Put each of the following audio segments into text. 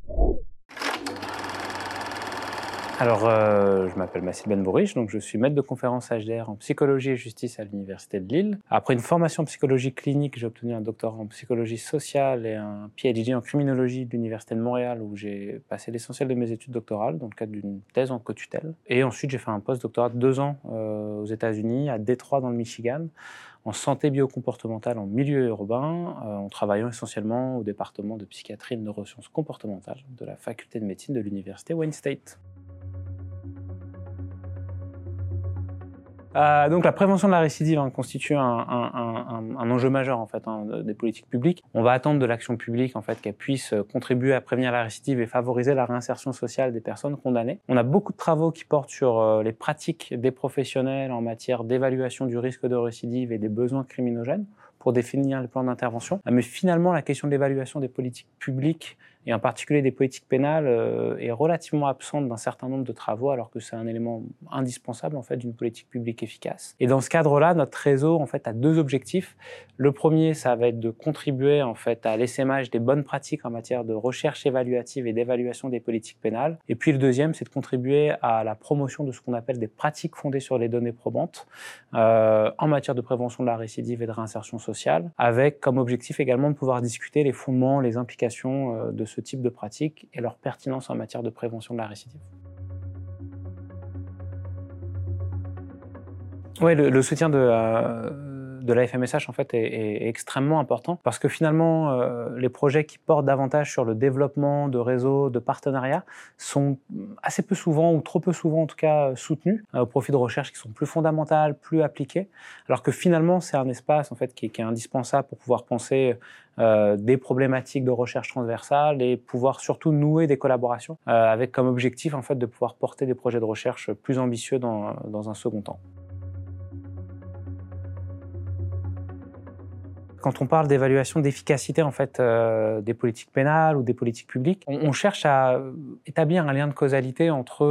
Alors, je m'appelle Massile Benbourich, donc je suis maître de conférence HDR en psychologie et justice à l'Université de Lille. Après une formation en psychologie clinique, j'ai obtenu un doctorat en psychologie sociale et un PhD en criminologie de l'Université de Montréal, où j'ai passé l'essentiel de mes études doctorales dans le cadre d'une thèse en co-tutelle. Et ensuite, j'ai fait un post-doctorat de 2 ans aux États-Unis, à Détroit dans le Michigan, en santé biocomportementale en milieu urbain, en travaillant essentiellement au département de psychiatrie et de neurosciences comportementales de la faculté de médecine de l'Université Wayne State. Donc la prévention de la récidive constitue un enjeu majeur en fait, des politiques publiques. On va attendre de l'action publique en fait, qu'elle puisse contribuer à prévenir la récidive et favoriser la réinsertion sociale des personnes condamnées. On a beaucoup de travaux qui portent sur les pratiques des professionnels en matière d'évaluation du risque de récidive et des besoins criminogènes pour définir les plans d'intervention. Mais finalement, la question de l'évaluation des politiques publiques et en particulier des politiques pénales est relativement absente d'un certain nombre de travaux, alors que c'est un élément indispensable en fait d'une politique publique efficace. Et dans ce cadre-là, notre réseau en fait a 2 objectifs. Le premier, ça va être de contribuer en fait à l'essaimage des bonnes pratiques en matière de recherche évaluative et d'évaluation des politiques pénales. Et puis le deuxième, c'est de contribuer à la promotion de ce qu'on appelle des pratiques fondées sur les données probantes en matière de prévention de la récidive et de réinsertion sociale, avec comme objectif également de pouvoir discuter les fondements, les implications de ce type de pratiques et leur pertinence en matière de prévention de la récidive. Oui, le soutien de la FMSH en fait est extrêmement important parce que finalement les projets qui portent davantage sur le développement de réseaux, de partenariats sont assez peu souvent ou trop peu souvent en tout cas soutenus au profit de recherches qui sont plus fondamentales, plus appliquées, alors que finalement c'est un espace en fait qui est indispensable pour pouvoir penser des problématiques de recherche transversale et pouvoir surtout nouer des collaborations avec comme objectif en fait de pouvoir porter des projets de recherche plus ambitieux dans un second temps. Quand on parle d'évaluation d'efficacité en fait des politiques pénales ou des politiques publiques, on cherche à établir un lien de causalité entre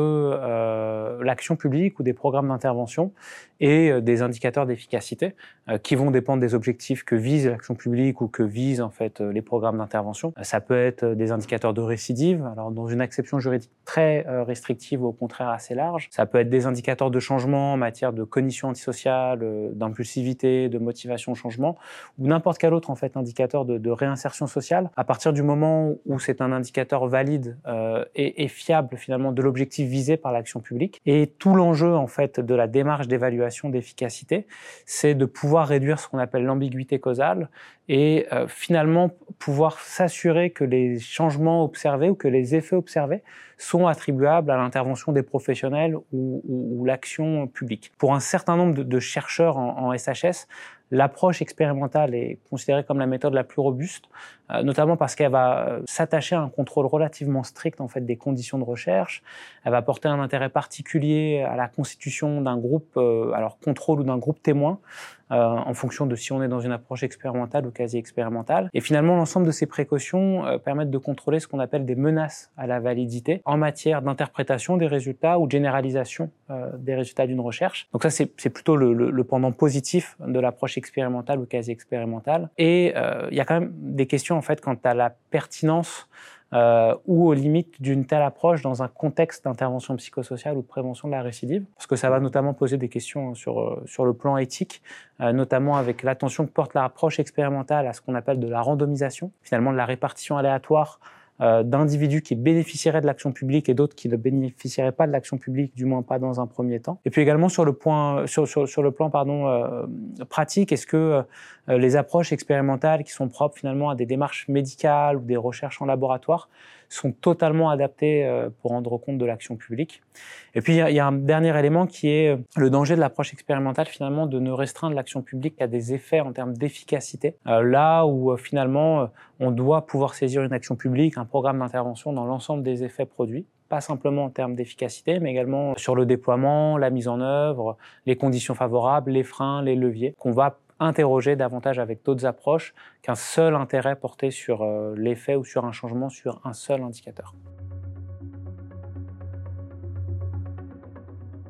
l'action publique ou des programmes d'intervention et des indicateurs d'efficacité qui vont dépendre des objectifs que vise l'action publique ou que visent en fait les programmes d'intervention. Ça peut être des indicateurs de récidive, alors dans une acception juridique très restrictive ou au contraire assez large. Ça peut être des indicateurs de changement en matière de cognition antisociale, d'impulsivité, de motivation au changement, ou n'importe quel autre en fait indicateur de réinsertion sociale, à partir du moment où c'est un indicateur valide et fiable finalement de l'objectif visé par l'action publique. Et tout l'enjeu en fait de la démarche d'évaluation d'efficacité, c'est de pouvoir réduire ce qu'on appelle l'ambiguïté causale et finalement pouvoir s'assurer que les changements observés ou que les effets observés sont attribuables à l'intervention des professionnels ou l'action publique. Pour un certain nombre de chercheurs en SHS, l'approche expérimentale est considérée comme la méthode la plus robuste, notamment parce qu'elle va s'attacher à un contrôle relativement strict en fait des conditions de recherche. Elle va porter un intérêt particulier à la constitution d'un groupe, alors contrôle ou d'un groupe témoin, en fonction de si on est dans une approche expérimentale ou quasi-expérimentale. Et finalement, l'ensemble de ces précautions permettent de contrôler ce qu'on appelle des menaces à la validité en matière d'interprétation des résultats ou de généralisation des résultats d'une recherche. Donc ça, c'est plutôt le pendant positif de l'approche expérimentale ou quasi-expérimentale. Et il y a quand même des questions en fait quant à la pertinence ou aux limites d'une telle approche dans un contexte d'intervention psychosociale ou de prévention de la récidive, parce que ça va notamment poser des questions sur le plan éthique, notamment avec l'attention que porte l'approche expérimentale à ce qu'on appelle de la randomisation, finalement de la répartition aléatoire d'individus qui bénéficieraient de l'action publique et d'autres qui ne bénéficieraient pas de l'action publique, du moins pas dans un premier temps. Et puis également sur le plan pratique, est-ce que les approches expérimentales qui sont propres finalement à des démarches médicales ou des recherches en laboratoire sont totalement adaptées pour rendre compte de l'action publique. Et puis il y a un dernier élément qui est le danger de l'approche expérimentale finalement de ne restreindre l'action publique qu'à des effets en termes d'efficacité, là où finalement on doit pouvoir saisir une action publique, un programme d'intervention dans l'ensemble des effets produits, pas simplement en termes d'efficacité, mais également sur le déploiement, la mise en œuvre, les conditions favorables, les freins, les leviers, qu'on va interroger davantage avec d'autres approches qu'un seul intérêt porté sur l'effet ou sur un changement sur un seul indicateur.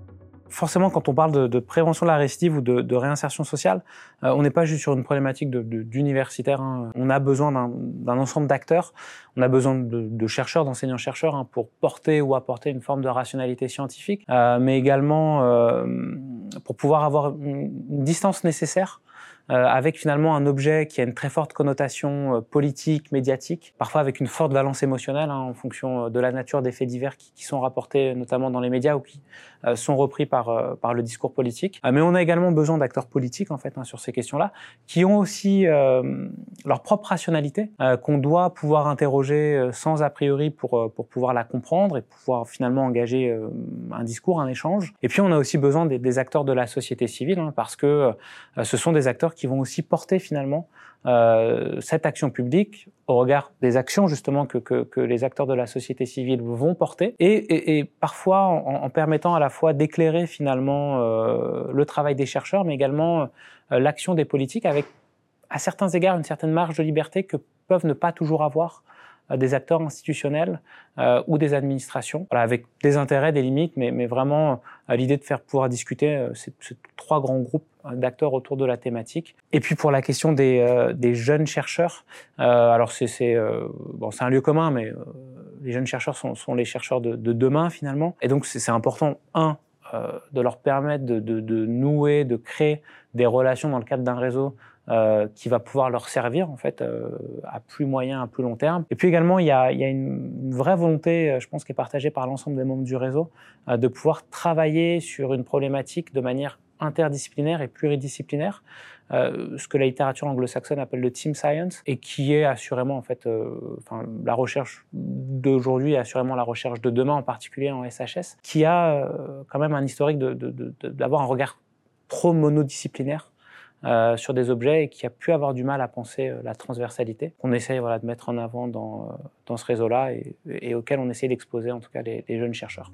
Forcément, quand on parle de prévention de la récidive ou de réinsertion sociale, on n'est pas juste sur une problématique d'universitaires. Hein. On a besoin d'un ensemble d'acteurs, on a besoin de chercheurs, d'enseignants-chercheurs hein, pour porter ou apporter une forme de rationalité scientifique, mais également pour pouvoir avoir une distance nécessaire avec finalement un objet qui a une très forte connotation politique, médiatique, parfois avec une forte valence émotionnelle hein, en fonction de la nature des faits divers qui sont rapportés notamment dans les médias ou qui sont repris par le discours politique. Mais on a également besoin d'acteurs politiques en fait hein, sur ces questions-là, qui ont aussi leur propre rationalité, qu'on doit pouvoir interroger sans a priori pour pouvoir la comprendre et pouvoir finalement engager un discours, un échange. Et puis on a aussi besoin des acteurs de la société civile hein, parce que ce sont des acteurs qui vont aussi porter finalement cette action publique au regard des actions justement que les acteurs de la société civile vont porter et parfois en permettant à la fois d'éclairer finalement le travail des chercheurs mais également l'action des politiques avec à certains égards une certaine marge de liberté que peuvent ne pas toujours avoir des acteurs institutionnels ou des administrations, voilà, avec des intérêts, des limites, mais vraiment l'idée de faire pouvoir discuter ces trois grands groupes d'acteurs autour de la thématique. Et puis pour la question des jeunes chercheurs, alors c'est un lieu commun, mais les jeunes chercheurs sont les chercheurs de demain finalement. Et donc c'est important, de leur permettre de nouer, de créer des relations dans le cadre d'un réseau qui va pouvoir leur servir en fait à plus moyen, à plus long terme. Et puis également, il y a une vraie volonté, je pense, qui est partagée par l'ensemble des membres du réseau, de pouvoir travailler sur une problématique de manière interdisciplinaire et pluridisciplinaire, ce que la littérature anglo-saxonne appelle le team science, et qui est assurément en fait, la recherche d'aujourd'hui, assurément la recherche de demain, en particulier en SHS, qui a quand même un historique d'avoir un regard trop monodisciplinaire sur des objets et qui a pu avoir du mal à penser la transversalité qu'on essaye de mettre en avant dans ce réseau-là et auquel on essaie d'exposer en tout cas les jeunes chercheurs.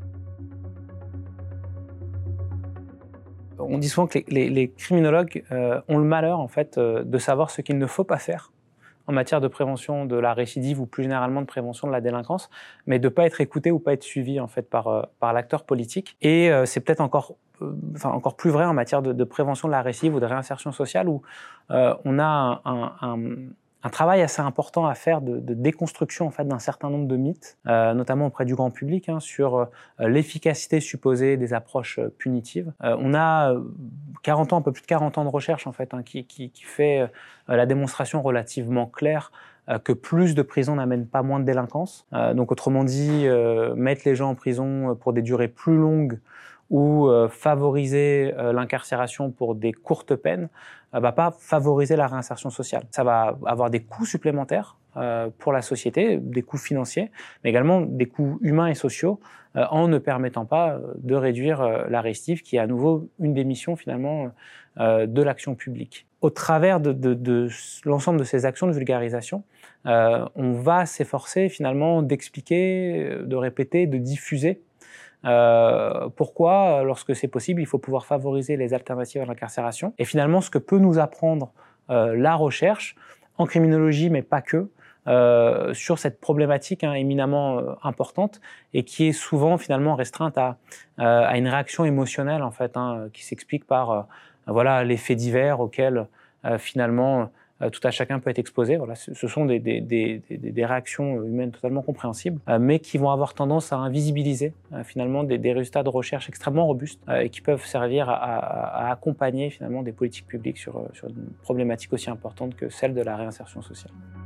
On dit souvent que les criminologues ont le malheur en fait de savoir ce qu'il ne faut pas faire en matière de prévention de la récidive ou plus généralement de prévention de la délinquance, mais de ne pas être écouté ou pas être suivi en fait par l'acteur politique. Et c'est peut-être encore plus vrai en matière de prévention de la récidive ou de réinsertion sociale où on a un travail assez important à faire de déconstruction en fait d'un certain nombre de mythes, notamment auprès du grand public, hein, sur l'efficacité supposée des approches punitives. On a un peu plus de 40 ans de recherche en fait, hein, qui fait la démonstration relativement claire que plus de prisons n'amènent pas moins de délinquance. Donc autrement dit, mettre les gens en prison pour des durées plus longues ou favoriser l'incarcération pour des courtes peines va pas favoriser la réinsertion sociale. Ça va avoir des coûts supplémentaires pour la société, des coûts financiers, mais également des coûts humains et sociaux en ne permettant pas de réduire la récidive, qui est à nouveau une des missions finalement de l'action publique. Au travers de l'ensemble de ces actions de vulgarisation, on va s'efforcer finalement d'expliquer, de répéter, de diffuser pourquoi, lorsque c'est possible, il faut pouvoir favoriser les alternatives à l'incarcération. Et finalement, ce que peut nous apprendre la recherche, en criminologie, mais pas que, sur cette problématique éminemment importante et qui est souvent finalement restreinte à une réaction émotionnelle en fait, qui s'explique par les faits divers auxquels finalement tout à chacun peut être exposé. Voilà, ce sont des réactions humaines totalement compréhensibles, mais qui vont avoir tendance à invisibiliser finalement des résultats de recherche extrêmement robustes et qui peuvent servir à accompagner finalement des politiques publiques sur une problématique aussi importante que celle de la réinsertion sociale.